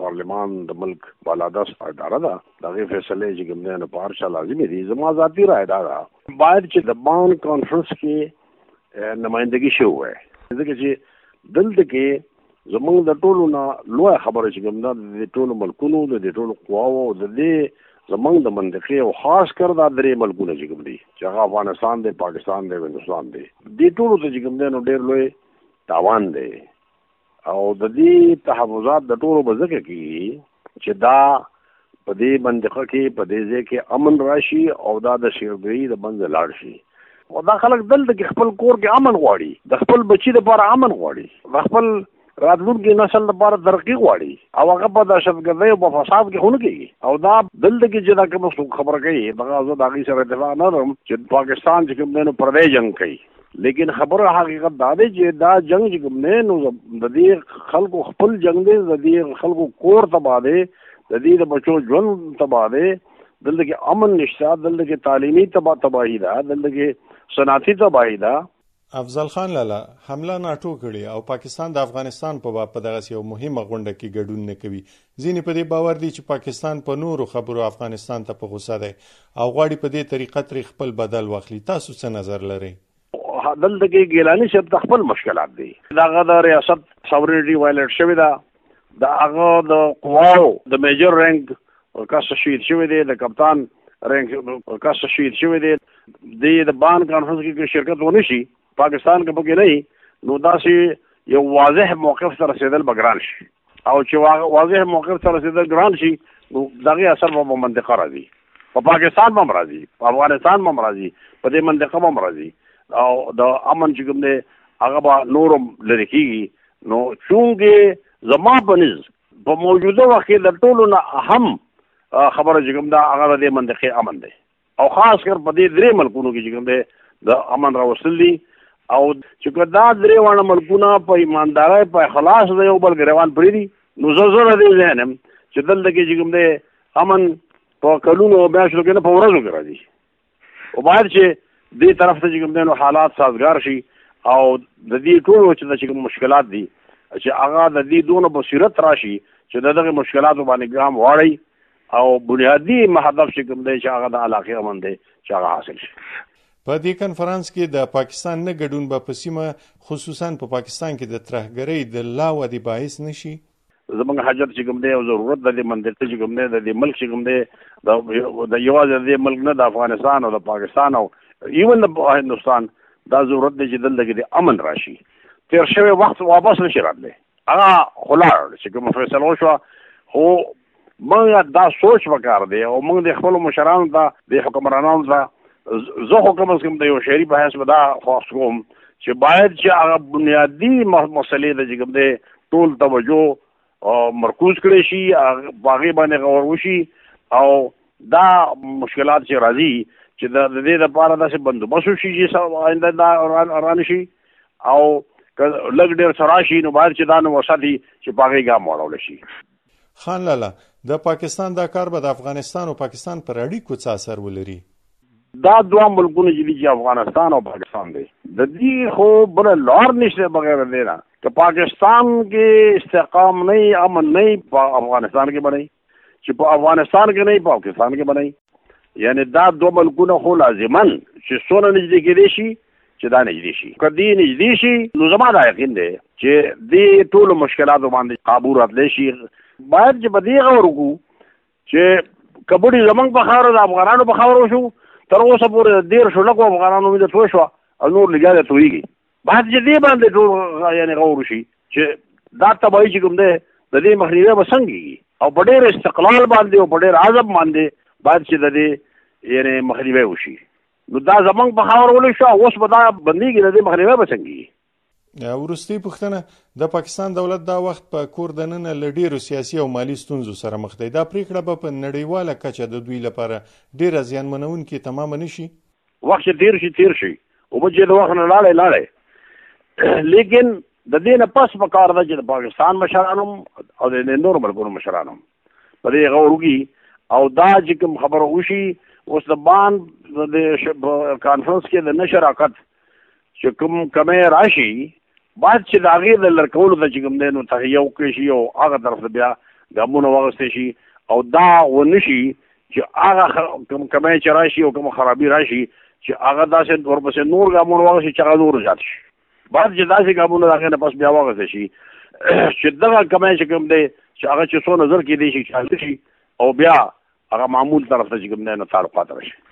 پارلیمان د ملک بالادست اداره ده دغه فیصله چې کوم نه په هر چا لازمي دي. زما ذاتي رائے دا باید چې د بان کانفرنس کې نمائندګي شوی وای ځکه چې دلته کې زمونږ د ټولو نه لوی خبره چې کوم ده د ټولو ملکونو د ټولو قواو د دې زمونږ د منطقې او خاص کر دا درې ملکونه چې کوم دي چې هغه افغانستان دی، پاکستان دی، هندوستان دی، دې ټولو ته چې کوم دی نو ډېر لوی تاوان دی او د دې تحفظات د ټولو به ځکه کېږي چې دا په دې منطقه کې په دې ځای کې امن راشي او دا د شیرګرۍ د منځه لاړ شي. او دا خلک دلته کې خپل کور کې امن غواړي، د خپل بچي دپاره امن غواړي، د خپل راتلونکي نسل لپاره ترقي غواړي او هغه په دهشتګردۍ او په فساد کې خو نه کېږي. او دا دلته کې چې دا کومه څوک خبره کوي دغه زه د هغې سره اتفاق نه لرم چې پاکستان چې کوم دی نو پردی جنګ کوي، لیکن خبره حقیقت دا دی چې دا جنگ چې کوم دی نو د دې خلکو خپل جنگ دی، د دې خلکو کور تباه دی، د دې د بچو ژوند تباه دی، دلته کې امن نشته، دلته کې تعلیمي تباهي ده، دلته کې صنعتي تباهي ده. افضل خان لالا حمله ناټو کړي او پاکستان د افغانستان په باب په دغه یو مهمه غونډه کې ګډون نه کوي. ځینې په دې باور دي چې پاکستان په نورو خبرو افغانستان ته په غوسه دی او غواړي په دې طریقه ترې خپل بدل واخلي. تاسو څه نظر لرئ؟ دلته کې ګیلاني صاحب د خپل مشکلات دي، دغه د ریاست ساورنټي وایلیټ شوی ده، د هغه د قواو د میجر رینک کس شهید شوی دی، د کپتان رینک کس شهید شوی دی. د بان کانفرنس کې شرکت ونه شي پاکستان کې پکې نه نو داسې یو واضح موقف ته رسېدل به ګران شي او چې واضح موقف ته رسېدل ګران شي نو دغه اثر په منطقه راځي، په پاکستان هم راځي، په افغانستان هم راځي، په دې منطقه هم راځي او د امن چې کوم دی هغه به نورم لرې کېږي. نو چونکې زما په نظر په موجوده وخت کې د ټولو نه اهم خبره چې کوم ده هغه د دې منطقې امن دی او خاص کر په دې درې ملکونو کې چې کوم دی د امن راوستل دي او چې که دا درې واړه ملکونه په ایماندارۍ په اخلاص د یو بل ګریوان پرېږدي نو زه زه د دې ذهن یم چې دلته کې چې کوم دی امن په کلونو او میاشتو کې نه په ورځو کې راځي او باید چې دې طرف ته چې کوم دی نو حالات سازګار شي او د دې ټولو چې کوم مشکلات دي چې هغه د دې دونه بصیرت راشي چې د دغه مشکلاتو باندې ګام واړی او بنیادي هدف چې کوم دی چې هغه د علاقې امن دی چې هغه حاصل شي. په دې کنفرانس کې د پاکستان نه ګډون به په سیمه خصوصا په پاکستان کې د ترهګرۍ د لا ودې باعث نشي. زموږ حاجت چې کوم دی او ضرورت د دې منطقې چې کوم دی د دې ملک چې کوم دی د یوازې د دې ملک نه د افغانستان او د پاکستان او ایون د هندوستان دا ضرورت دی چې دلته کې د امن راشي. تیر شوی وخت واپس نشي راتلی، هغه خو لاړ چې کومه فیصله وشوه خو موږ دا سوچ وکړ دی او موږ د خپلو مشرانو ته د حکمرانانو ته زه خو کم از کم د یو شعري په حیث به دا خواست کوم چې باید چې هغه بنیادي مسلې د چې کوم دی ټول توجه مرکوز کړی شي، په هغې باندې غور وشي او دا مشکلات چې راځي چې د دې لپاره داسې بندوبست وشي چې آینده دا رانشي او که لږ ډېر څه راشي نو باید چې دا نو وساتي چې په هغې ګام واړولی شي. خان لالا د پاکستان دا کار به د افغانستان او پاکستان پر اړیکو څه اثر ولري؟ دا دوه ملکونه چې افغانستان او پاکستان دی د دې خو بله لار نشته بغیر دې نه که پاکستان کې استحکام نه امن نه په افغانستان کې بنئ چې په افغانستان کې نه پاکستان کې بنئ یعنی دا دوه ملکونه خو لازمن چې څونه نږدې کېدی شي چې دا نږدې شي. که دې نږدې شي نو زما دا یقین دی چې دې ټولو مشکلاتو باندې قابو راتلی شي. باید چې په دې غور وکړو چې کبډي زمونږ په خاوره د افغانانو په خاوره وشو تر اوسه پورې 13 لکو افغانانو مې د توی شوه او نور لګیا دی تویږي. باید چې دې باندې ټول یعنې غور وشي چې دا تباهي چې کوم دی د دې مخنیوی به څنګه کېږي او په ډېر استقلال باندې او په ډېر عزم باندې باید چې د دې یعنې مخنیوی وشي. نو دا زمونږ په خاوره ولې شو اوس به دا بندېږي د دې مخنیوی به څنګه کېږي. وروستۍ پوښتنه د پاکستان دولت دا وخت په کور دننه له ډېرو سیاسي او مالي ستونزو سره مخ دی. دا پریکړه به په نړیواله کچه د دوی لپاره ډېره زیانمنونکې تمامه نه شي؟ وخت چې تیر شي او به چې د وخت نه لاړی لیکن د دې نه پس په کار ده چې د پاکستان مشران هم او د نورو ملکونو مشران هم په دې غور وکړي او دا چې کوم خبره وشي اوس د بان د کانفرنس کې د نه شراکت چې کوم کمې راشي باید چې د هغې د لرې کولو ته چې کوم دی نو تهیه وکړی شي او هغه طرف ته بیا ګامونه واغستې شي او دا ونشي چې هغه کمه چې راشي او کوم خرابي راشي چې هغه داسې ورپسې نور ګامونه واغستې چې هغه نور زیات شي بعد چې داسې ګامونه د هغې نه پس بیا واغستې شي چې دغه کمه چې کوم دی چې هغه چې څو نظر کې دی شي چې شي او بیا هغه معمول طرف ته چې کوم دی نو تعلقات راشي